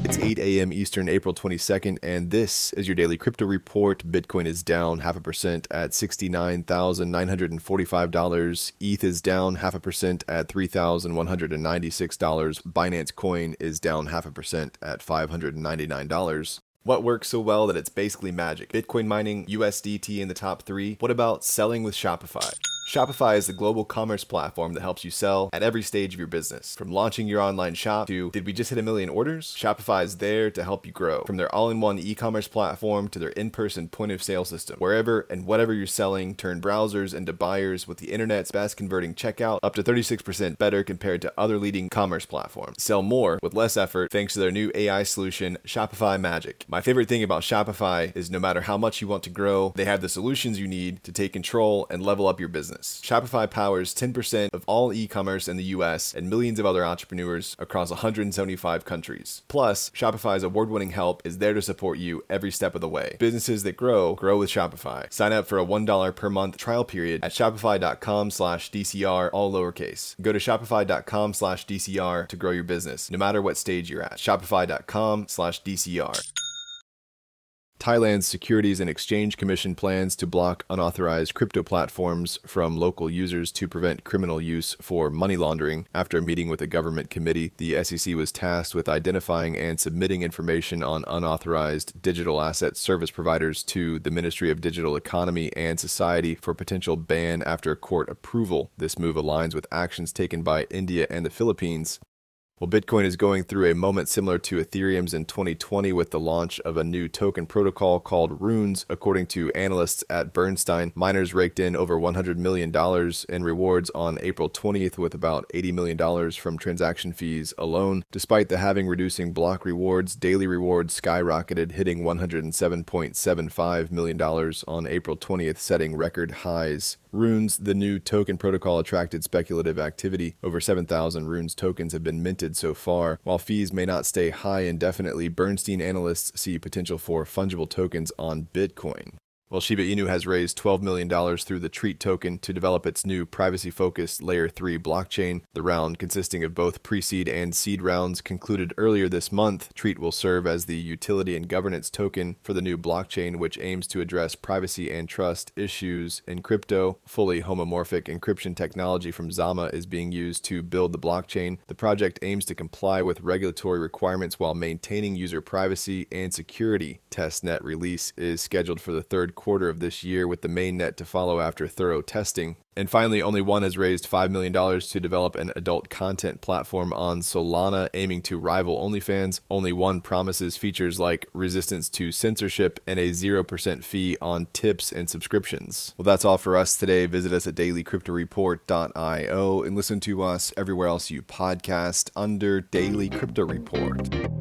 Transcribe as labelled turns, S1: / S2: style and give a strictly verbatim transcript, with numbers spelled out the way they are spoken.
S1: It's eight a.m. Eastern, April twenty-second, and this is your daily crypto report. Bitcoin is down half a percent at sixty-nine thousand nine hundred forty-five dollars. E T H is down half a percent at three thousand one hundred ninety-six dollars. Binance Coin is down half a percent at five hundred ninety-nine dollars. What works so well that it's basically magic? Bitcoin mining, U S D T in the top three. What about selling with Shopify? Shopify is the global commerce platform that helps you sell at every stage of your business. From launching your online shop to, did we just hit a million orders? Shopify is there to help you grow. From their all-in-one e-commerce platform to their in-person point-of-sale system. Wherever and whatever you're selling, turn browsers into buyers with the internet's best converting checkout, up to thirty-six percent better compared to other leading commerce platforms. Sell more with less effort thanks to their new A I solution, Shopify Magic. My favorite thing about Shopify is no matter how much you want to grow, they have the solutions you need to take control and level up your business. Shopify powers ten percent of all e-commerce in the U S and millions of other entrepreneurs across one hundred seventy-five countries. Plus, Shopify's award-winning help is there to support you every step of the way. Businesses that grow, grow with Shopify. Sign up for a one dollar per month trial period at shopify.com slash DCR, all lowercase. Go to shopify.com slash DCR to grow your business, no matter what stage you're at. Shopify.com slash DCR. Thailand's Securities and Exchange Commission plans to block unauthorized crypto platforms from local users to prevent criminal use for money laundering. After a meeting with a government committee, the S E C was tasked with identifying and submitting information on unauthorized digital asset service providers to the Ministry of Digital Economy and Society for potential ban after court approval. This move aligns with actions taken by India and the Philippines. Well, Bitcoin is going through a moment similar to Ethereum's in twenty twenty with the launch of a new token protocol called Runes. According to analysts at Bernstein, miners raked in over one hundred million dollars in rewards on April twentieth with about eighty million dollars from transaction fees alone. Despite the halving reducing block rewards, daily rewards skyrocketed, hitting one hundred seven point seven five million dollars on April twentieth, setting record highs. Runes, the new token protocol, attracted speculative activity. Over seven thousand Runes tokens have been minted so far. While fees may not stay high indefinitely, Bernstein analysts see potential for fungible tokens on Bitcoin. Well, Shiba Inu has raised twelve million dollars through the Treat token to develop its new privacy-focused Layer three blockchain. The round, consisting of both pre-seed and seed rounds, concluded earlier this month. Treat will serve as the utility and governance token for the new blockchain, which aims to address privacy and trust issues in crypto. Fully homomorphic encryption technology from Zama is being used to build the blockchain. The project aims to comply with regulatory requirements while maintaining user privacy and security. Testnet release is scheduled for the third quarter of this year, with the mainnet to follow after thorough testing. And finally, Only One has raised five million dollars to develop an adult content platform on Solana, aiming to rival OnlyFans. Only One promises features like resistance to censorship and a zero percent fee on tips and subscriptions. Well, that's all for us today. Visit us at daily crypto report dot io and listen to us everywhere else you podcast under Daily Crypto Report.